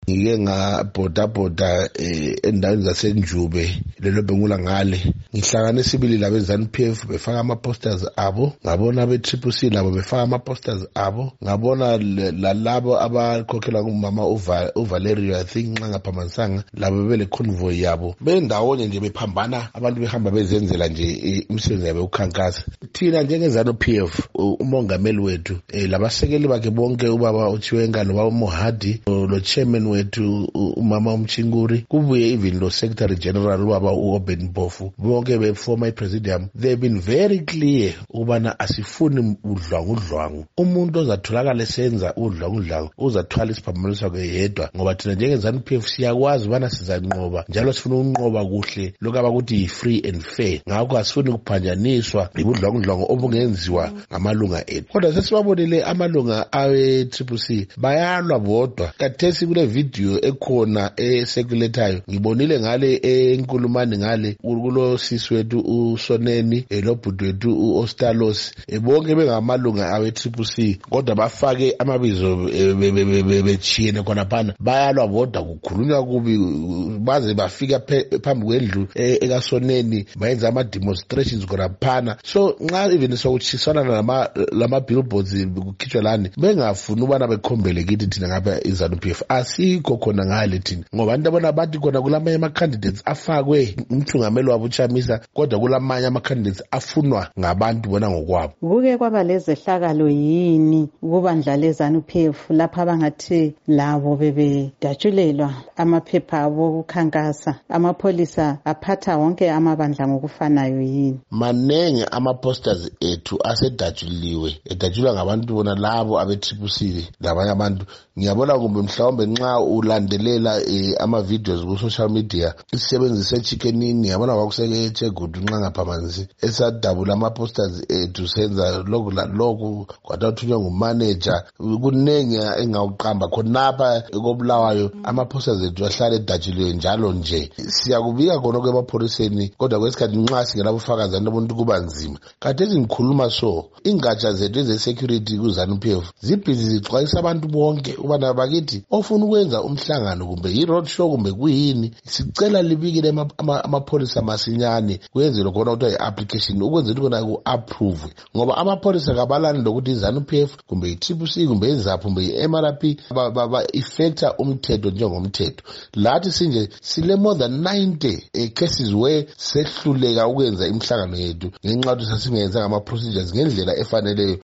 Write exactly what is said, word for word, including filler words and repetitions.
ngike ngabhoda bhoda endaweni zasenjube lelo bengula ngale ngihlangane sibili labeZANU P F befaka ama posters abo ngabona abe Triple C labo befaka ama posters abo ngabona lalabo abakhokhela kumama uValerio I think nxa ngaphambanisanga labo bele convoy yabo bendawonye nje bephambana abantu behamba bezenzela nje imisebenzi yabo ukhankasa thina njengeZANU P F umongameli wethu labasekeli bakhe bonke ubaba uChiwenga lo Mohadi lo chairman wethu umama uMchinguri kubuye even lo secretary general ubaba uOben Mpofu bonke beformer presidium they've been very clear ubana asifuni udlwangu udlwangu umuntu ozatholakala esenza udlwangu udlwangu uzathwala isiphambaniso ke yedwa ngoba thina njengeZANU P F siyakwazi ubana sizanqoba njalo sifuna ukunqoba kuhle lokho abakuthi free and fair ngakho asifuni ukuphanjaniswa ibudlwangu udlwangu obungenziwa ngamalunga ethu kodwa sesibabonile amalunga awe Triple C bayalwa bodwa kathesi kule video ekhona esekulethayo ngibonile ngale enkulumani ngale kulo sisi wethu uSoneni elobhudu wethu uOstalos bonke bengamalunga awe Triple C kodwa bafake amabizo bechiyene khona phana bayalwa bodwa kukhulunywa kubi baze bafika phambi kwendlu ekaSoneni bayenza ama demonstrations khona phana so nxa even sokuchisana lama lama billboards kukhitshwa lani bengafuni ubana bekhombele kithi thina ngapha iZANU P F asikho khona ngale thina ngoba abantu abona bathi khona kulamanye ama candidates afakwe umthungameli wabo uChamisa kodwa kulamanye ama candidates afunwa ngabantu bona ngokwabo kuke kwaba lezehlakalo yini kubandla leZANU P F lapha abangathi labo bebedatshulelwa amaphepha abo ukukhankasa amapholisa aphatha wonke amabandla ngokufanayo yini manenge ama posters ethu asedatshuliwe edatshulwa ngabantu bona labo abe Triple C labanye abantu ngiyabona kumbe mhlawumbe nxa ulandelela ama videos ku social media isebenzise chickenini yabona kwakuseke chegudu nxa ngaphamanzi esadabula ama posters ethu senza lokhu lokhu kwatathunywa ngumanager kunengi engawuqamba khonapha ekobulawayo ama posters ethu ahlale edatshuliwe njalo nje siyakubika khona kwemapholiseni kodwa kwesikhathi nxa singelabufakazi abantu kuba nzima khathesi ngikhuluma so ingatsha zethu eze security kuZANU P F zibhizi zixwayisa abantu bonke ubana bakithi ofuna ukwenza umhlangano kumbe i-road show kumbe kuyini sicela libikile amapholisa masinyane kuyenzela khona ukuthi i-application ukwenzela khona ku-approve ngoba amapholisa kabalani lokuthi iZANU P F kumbe i-Triple C kumbe iZAPU kumbe i-M R P ba-effecta umthetho njengomthetho lathi sinje sile more than ninety cases where sehluleka ukwenza imihlangano yethu ngenxa yokuthi sasingenzanga ama-procedures ngendlela efaneleyo